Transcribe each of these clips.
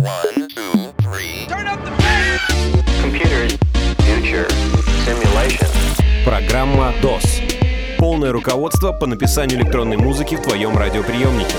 1, 2, 3. Turn up the bass. Computers, future, simulation. Программа DOS. Полное руководство по написанию электронной музыки в твоем радиоприемнике.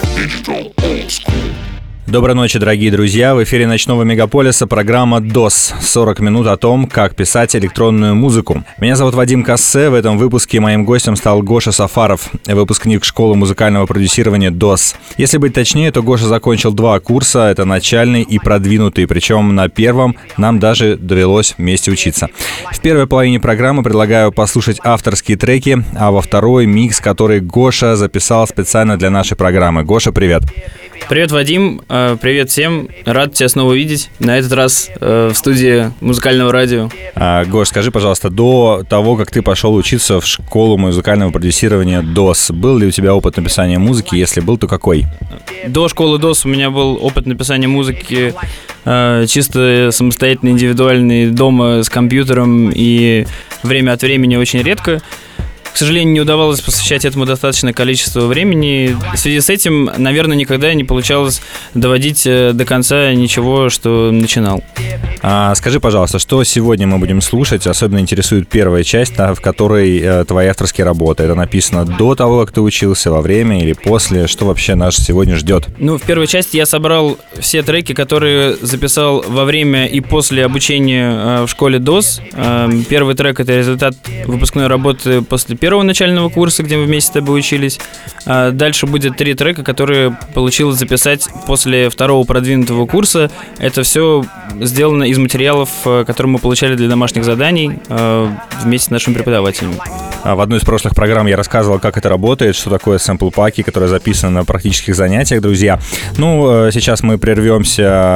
Доброй ночи, дорогие друзья! В эфире ночного мегаполиса программа DOS. 40 минут о том, как писать электронную музыку. Меня зовут Вадим Кассе. В этом выпуске моим гостем стал Гоша Сафаров, выпускник школы музыкального продюсирования DOS. Если быть точнее, то Гоша закончил 2 курса. Это начальный и продвинутый. Причем на первом нам даже довелось вместе учиться. В первой половине программы предлагаю послушать авторские треки, а во второй микс, который Гоша записал специально для нашей программы. Гоша, привет! Привет, Вадим. Привет всем. Рад тебя снова видеть. На этот раз в студии музыкального радио. Гош, скажи, пожалуйста, до того, как ты пошел учиться в школу музыкального продюсирования DOS, был ли у тебя опыт написания музыки? Если был, то какой? До школы DOS у меня был опыт написания музыки чисто самостоятельно, индивидуальный, дома с компьютером и время от времени очень редко. К сожалению, не удавалось посвящать этому достаточное количество времени. В связи с этим, наверное, никогда не получалось доводить до конца ничего, что начинал. Скажи, пожалуйста, что сегодня мы будем слушать? Особенно интересует первая часть, в которой твои авторские работы. Это написано до того, как ты учился, во время или после? Что вообще нас сегодня ждет? В первой части я собрал все треки, которые записал во время и после обучения в школе DOS. Первый трек — это результат выпускной работы после первого начального курса, где мы вместе с тобой учились. Дальше будет 3 трека, которые получилось записать после второго продвинутого курса. Это все сделано из материалов, которые мы получали для домашних заданий вместе с нашими преподавателями. В одной из прошлых программ я рассказывал, как это работает, что такое сэмпл-паки, которые записаны на практических занятиях, друзья. Сейчас мы прервем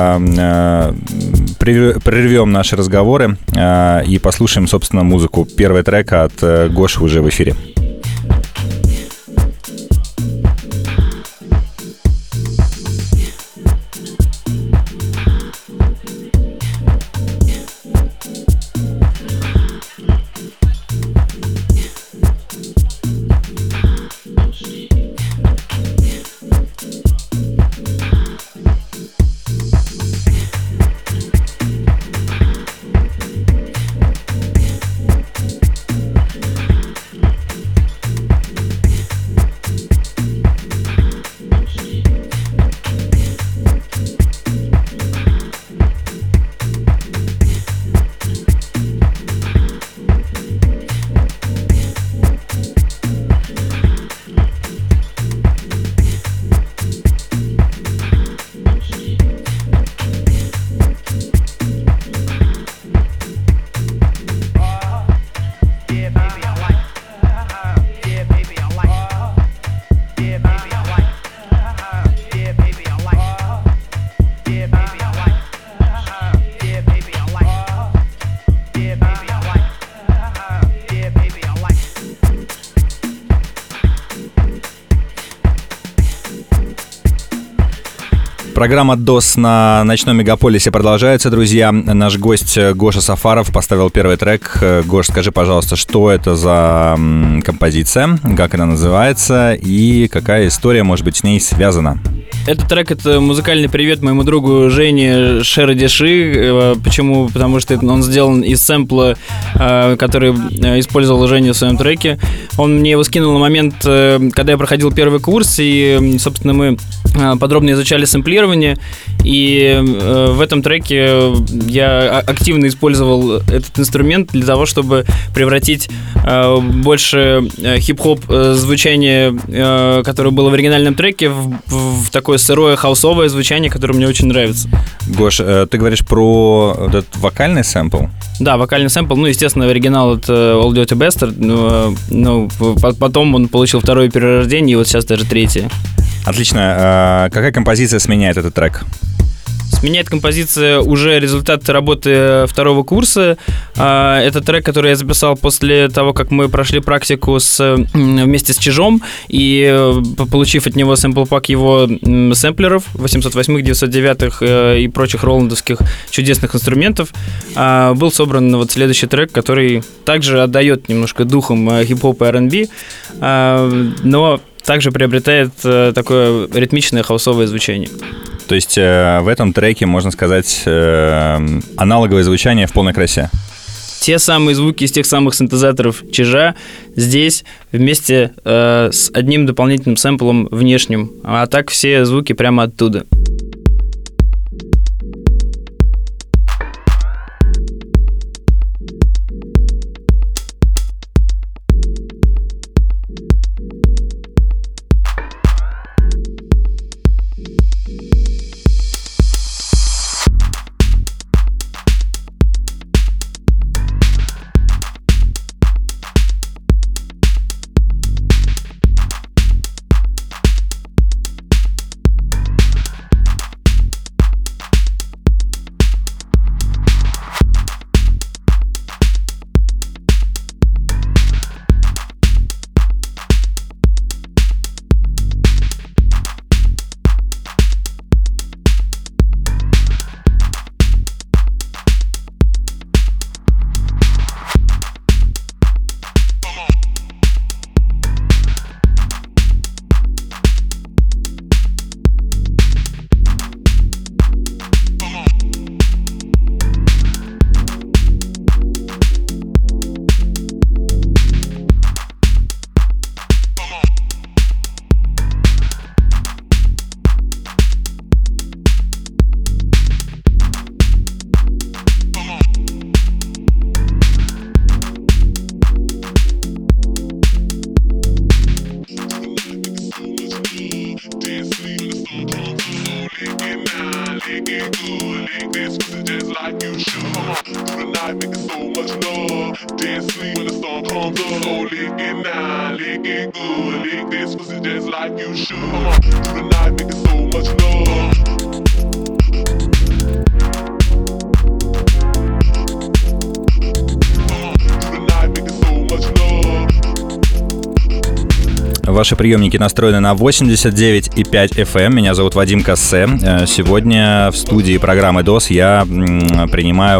наши разговоры и послушаем, собственно, музыку. Первый трек от Гоши уже в эфире. Программа DOS на ночном мегаполисе продолжается, друзья. Наш гость Гоша Сафаров поставил первый трек. Гош, скажи, пожалуйста, что это за композиция, как она называется и какая история, может быть, с ней связана? Этот трек — это музыкальный привет моему другу Жене Шерадиши. Почему? Потому что он сделан из сэмпла, который использовал Женя в своем треке. Он мне его скинул на момент, когда я проходил первый курс, и, собственно, мы подробно изучали сэмплирование. И в этом треке я активно использовал этот инструмент для того, чтобы превратить больше хип-хоп звучание, которое было в оригинальном треке, в такое сырое хаусовое звучание, которое мне очень нравится. Гош, ты говоришь про этот вокальный сэмпл? Да, вокальный сэмпл. Естественно, оригинал — это Old Dirty Bastard, но потом он получил второе перерождение, и вот сейчас даже третье. Отлично. Какая композиция сменяет этот трек? Сменяет композиция уже результат работы второго курса. Это трек, который я записал после того, как мы прошли практику вместе с Чижом, и получив от него сэмпл-пак его сэмплеров 808-х, 909-х и прочих роландовских чудесных инструментов, был собран вот следующий трек, который также отдает немножко духом хип-хоп и R&B, но также приобретает такое ритмичное хаусовое звучание. То есть в этом треке, можно сказать, аналоговое звучание в полной красе. Те самые звуки из тех самых синтезаторов Чижа здесь вместе с одним дополнительным сэмплом внешним. А так все звуки прямо оттуда. Ваши приемники настроены на 89,5 FM. Меня зовут Вадим Кассе. Сегодня в студии программы DOS я принимаю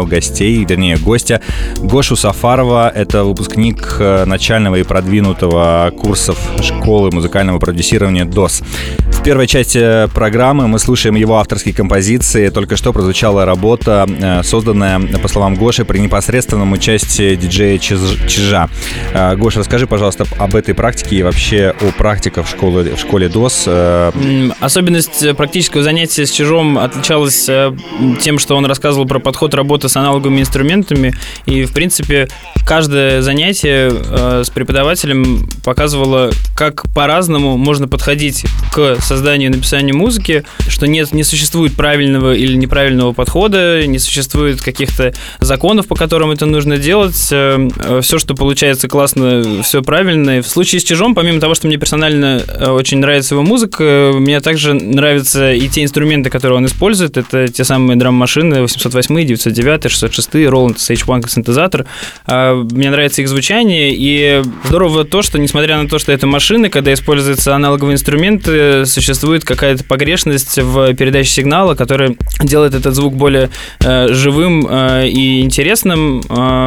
гостя Гошу Сафарова. Это выпускник начального и продвинутого курсов школы музыкального продюсирования DOS. В первой части программы мы слушаем его авторские композиции. Только что прозвучала работа, созданная, по словам Гоши, при непосредственном участии диджея Чижа. Гоша, расскажи, пожалуйста, об этой практике и вообще о практиках в школе DOS. Особенность практического занятия с Чижом отличалась тем, что он рассказывал про подход работы с аналоговыми инструментами. И, в принципе, каждое занятие с преподавателем показывало, как по-разному можно подходить к созданию и написанию музыки, что не существует правильного или неправильного подхода, не существует каких-то законов, по которым это нужно делать. Все, что получается классно, все правильно. И в случае с Чижом, помимо того, что мне персонально очень нравится его музыка, мне также нравятся и те инструменты, которые он использует. Это те самые драм-машины 808, 909, 606, Roland SH1 синтезатор. Мне нравится их звучание, и здорово то, что, несмотря на то, что это машины, когда используются аналоговые инструменты, существует какая-то погрешность в передаче сигнала, которая делает этот звук более живым и интересным,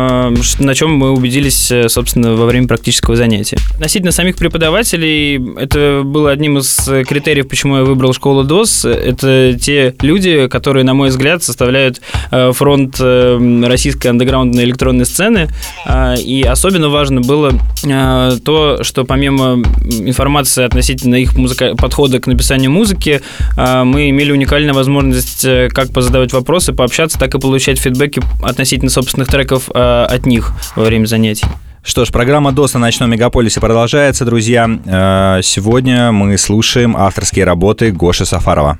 на чем мы убедились, собственно, во время практического занятия. Относительно самих преподавателей, это было одним из критериев, почему я выбрал школу DOS. Это те люди, которые, на мой взгляд, составляют фронт российской андеграундной электронной сцены. И особенно важно было то, что помимо информации относительно их подхода к написанию музыки, мы имели уникальную возможность как позадавать вопросы, пообщаться, так и получать фидбэки относительно собственных треков от них во время занятий. Что ж, программа DOS на Ночном Мегаполисе продолжается, друзья. Сегодня мы слушаем авторские работы Гоши Сафарова.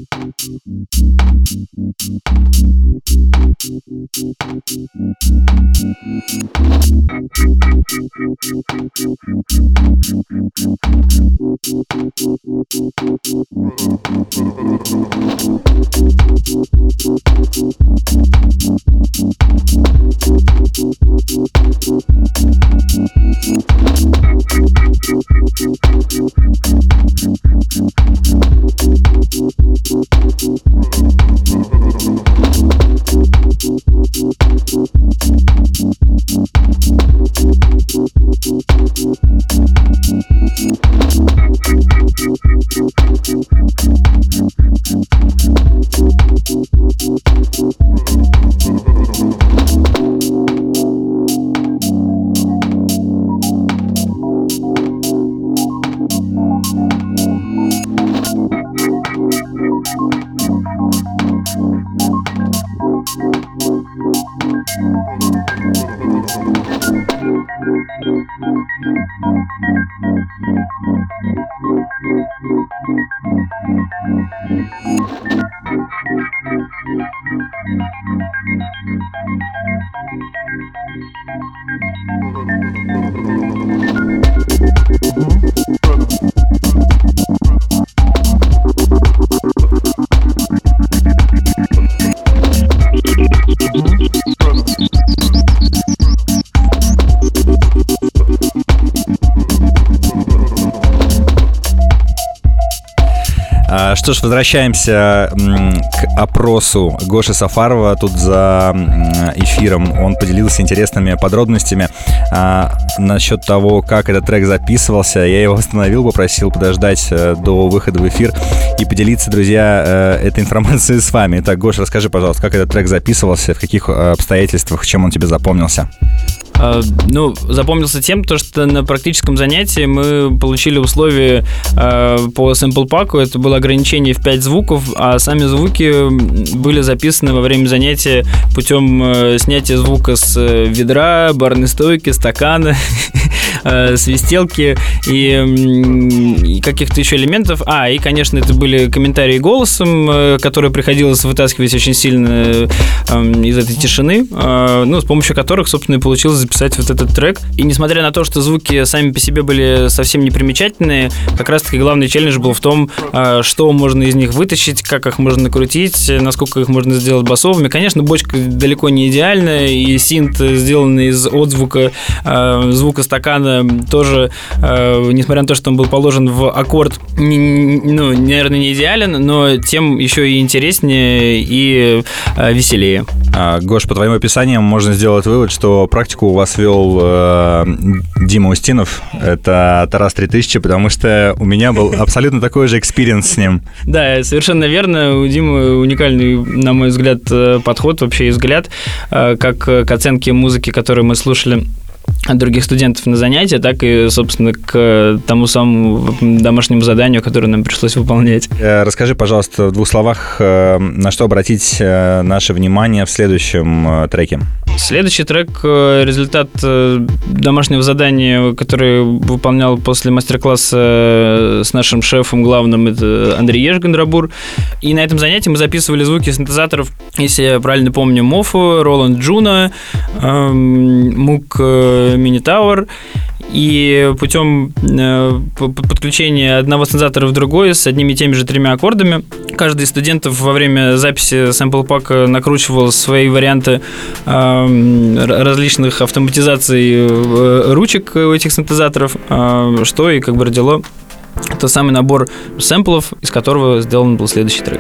Что ж, возвращаемся к опросу Гоши Сафарова. Тут за эфиром он поделился интересными подробностями насчет того, как этот трек записывался. Я его остановил, попросил подождать до выхода в эфир и поделиться, друзья, этой информацией с вами. Итак, Гоша, расскажи, пожалуйста, как этот трек записывался, в каких обстоятельствах, чем он тебе запомнился? Запомнился тем, что на практическом занятии мы получили условия по сэмпл-паку. Это было ограничение в 5 звуков, а сами звуки были записаны во время занятия путем снятия звука с ведра, барной стойки, стакана, свистелки и каких-то еще элементов. И, конечно, это были комментарии голосом, которые приходилось вытаскивать очень сильно из этой тишины, с помощью которых, собственно, и получилось записать вот этот трек. И несмотря на то, что звуки сами по себе были совсем непримечательные, как раз-таки главный челлендж был в том, что можно из них вытащить, как их можно накрутить, насколько их можно сделать басовыми. Конечно, бочка далеко не идеальная, и синт, сделанный из отзвука звука стакана, тоже, несмотря на то, что он был положен в аккорд, наверное, не идеален, но тем еще и интереснее и веселее. Гош, по твоим описаниям можно сделать вывод, что практику у вас вел Дима Устинов, это Тарас 3000, потому что у меня был абсолютно такой же экспириенс с ним. Да, совершенно верно. У Димы уникальный, на мой взгляд, подход, вообще и взгляд, как к оценке музыки, которую мы слушали от других студентов на занятия, так и, собственно, к тому самому домашнему заданию, которое нам пришлось выполнять. Расскажи, пожалуйста, в 2 словах, на что обратить наше внимание в следующем треке. Следующий трек — результат домашнего задания, который выполнял после мастер-класса с нашим шефом главным, это Андрей Ешгандрабур. И на этом занятии мы записывали звуки синтезаторов, если я правильно помню, Мофу, Роланд Джуно, Мук Минитауэр. И путем подключения одного синтезатора в другой с одними и теми же 3 аккордами каждый из студентов во время записи сэмпл-пака накручивал свои варианты различных автоматизаций ручек у этих синтезаторов, что и как бы родило тот самый набор сэмплов, из которого сделан был следующий трек.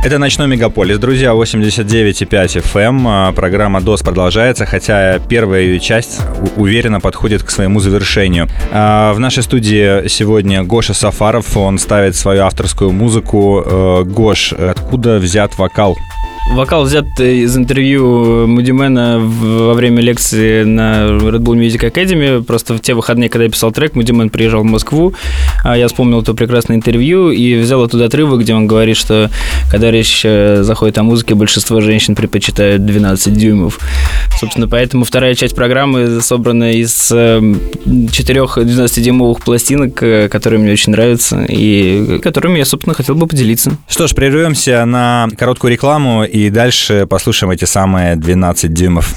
Это «Ночной Мегаполис», друзья, 89,5 FM. Программа DOS продолжается, хотя первая ее часть уверенно подходит к своему завершению. В нашей студии сегодня Гоша Сафаров, он ставит свою авторскую музыку. Гош, откуда взят вокал? Вокал взят из интервью Мудимена во время лекции на Red Bull Music Academy. Просто в те выходные, когда я писал трек, Мудимен приезжал в Москву. Я вспомнил это прекрасное интервью и взял оттуда отрывок, где он говорит, что когда речь заходит о музыке, большинство женщин предпочитают 12 дюймов. Собственно, поэтому вторая часть программы собрана из 4 12-дюймовых пластинок, которые мне очень нравятся и которыми я, собственно, хотел бы поделиться. Что ж, прервемся на короткую рекламу и дальше послушаем эти самые 12 дюймов.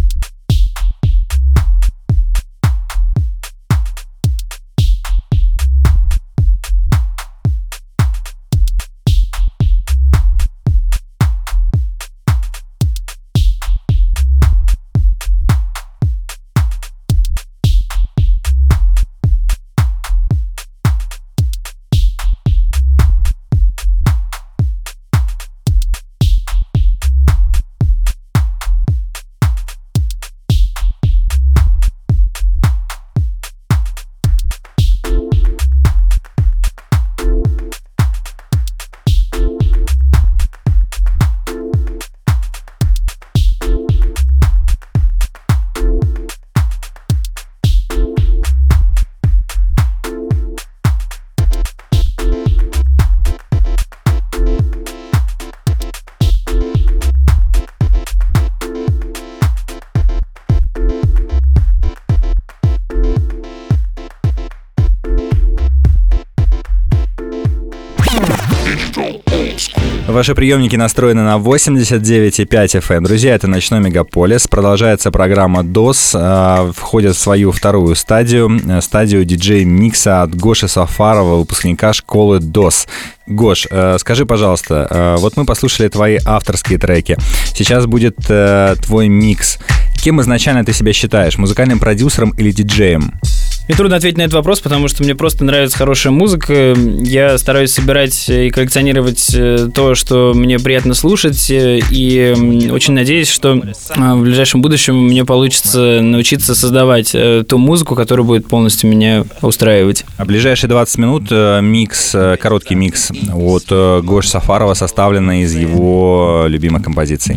Ваши приемники настроены на 89,5 FM. Друзья, это «Ночной Мегаполис». Продолжается программа DOS. Входит в свою вторую стадию диджей-микса от Гоши Сафарова, выпускника школы DOS. Гош, скажи, пожалуйста, вот мы послушали твои авторские треки. Сейчас будет твой микс. Кем изначально ты себя считаешь? Музыкальным продюсером или диджеем? Мне трудно ответить на этот вопрос, потому что мне просто нравится хорошая музыка. Я стараюсь собирать и коллекционировать то, что мне приятно слушать, и очень надеюсь, что в ближайшем будущем мне получится научиться создавать ту музыку, которая будет полностью меня устраивать. А ближайшие 20 минут микс, короткий микс от Гоши Сафарова, составленный из его любимых композиций.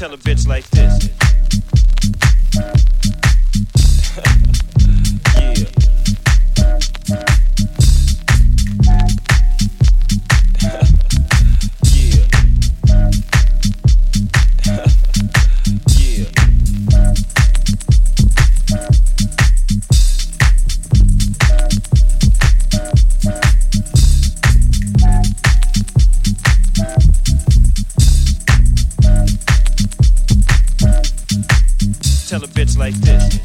Tell a bitch like this.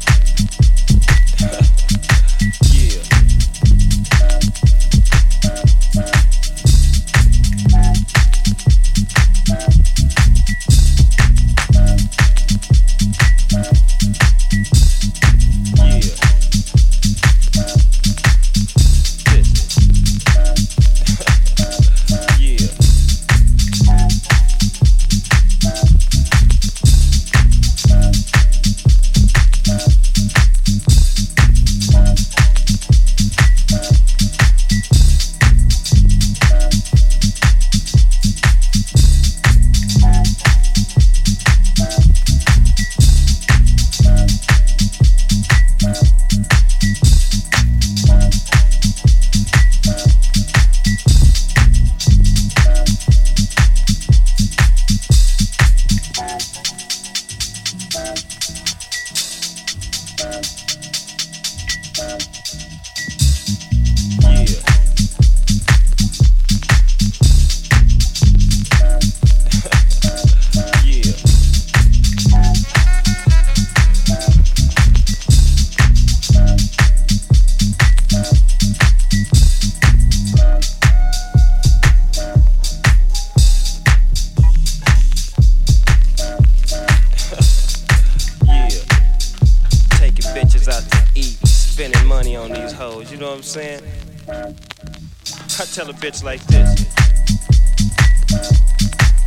Saying, I tell a bitch like this.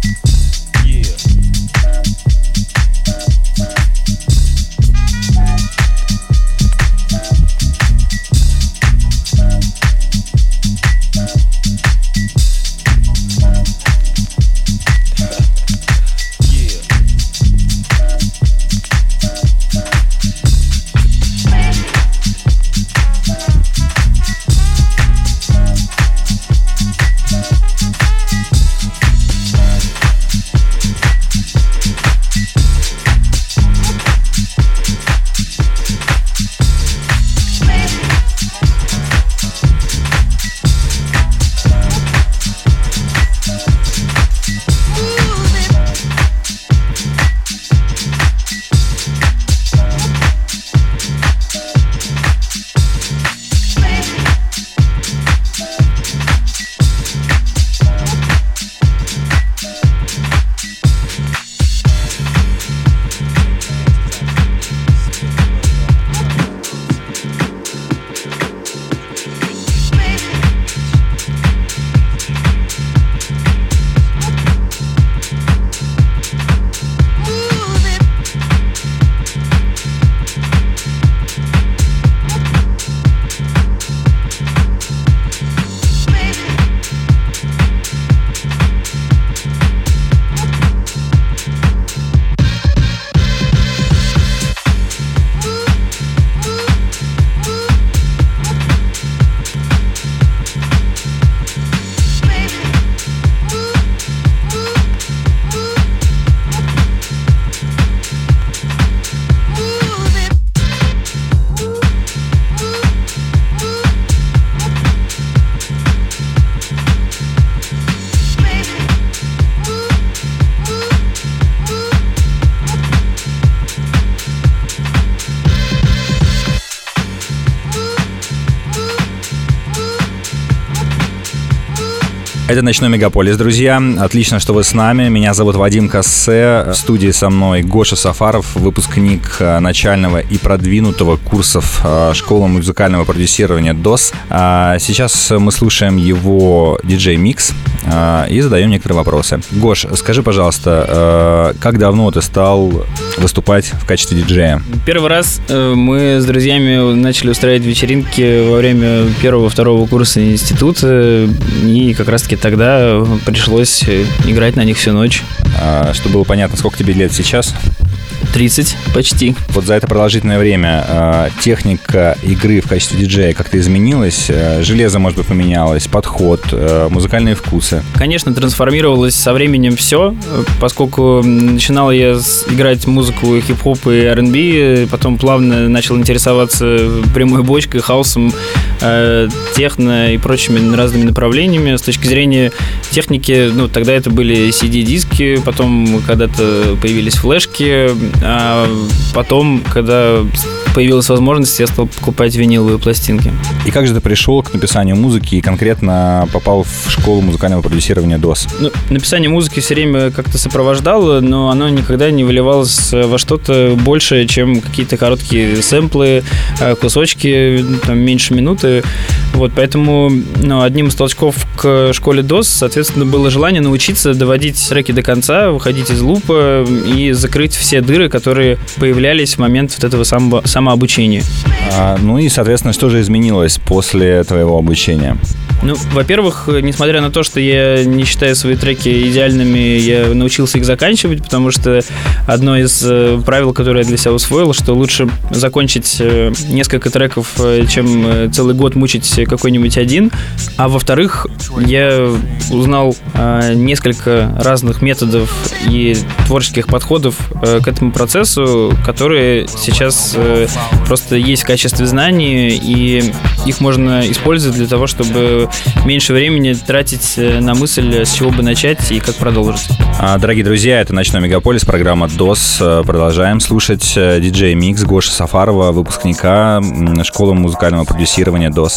Это «Ночной Мегаполис», друзья. Отлично, что вы с нами. Меня зовут Вадим Кассе. В студии со мной Гоша Сафаров, выпускник начального и продвинутого курсов школы музыкального продюсирования DOS. Сейчас мы слушаем его диджей-микс и задаем некоторые вопросы. Гош, скажи, пожалуйста, как давно ты стал выступать в качестве диджея? Первый раз мы с друзьями начали устраивать вечеринки во время первого-второго курса института, и как раз-таки тогда пришлось играть на них всю ночь. Чтобы было понятно, сколько тебе лет сейчас? 30 почти. Вот за это продолжительное время техника игры в качестве диджея как-то изменилась? Железо, может быть, поменялось, подход, музыкальные вкусы? Конечно, трансформировалось со временем все, поскольку начинал я играть музыку хип-хоп и R&B, потом плавно начал интересоваться прямой бочкой, хаусом, техно и прочими разными направлениями. С точки зрения техники, тогда это были CD-диски, потом когда-то появились флешки, а потом, когда появилась возможность, я стал покупать виниловые пластинки. И как же ты пришел к написанию музыки и конкретно попал в школу музыкального продюсирования DOS? Написание музыки все время как-то сопровождало, но оно никогда не выливалось во что-то большее, чем какие-то короткие сэмплы, кусочки, меньше минуты. Поэтому одним из толчков к школе DOS, соответственно, было желание научиться доводить треки до конца, выходить из лупа и закрыть все дыры, которые появлялись в момент этого самообучения. И, соответственно, что же изменилось после твоего обучения? Во-первых, несмотря на то, что я не считаю свои треки идеальными, я научился их заканчивать, потому что одно из правил, которое я для себя усвоил, что лучше закончить несколько треков, чем целый год мучить какой-нибудь один. А во-вторых, я узнал несколько разных методов и творческих подходов к этому процессу, которые сейчас просто есть в качестве знаний, и их можно использовать для того, чтобы меньше времени тратить на мысль, с чего бы начать и как продолжить. Дорогие друзья, это «Ночной Мегаполис», программа DOS. Продолжаем слушать диджей-микс Гоши Сафарова, выпускника школы музыкального продюсирования DOS.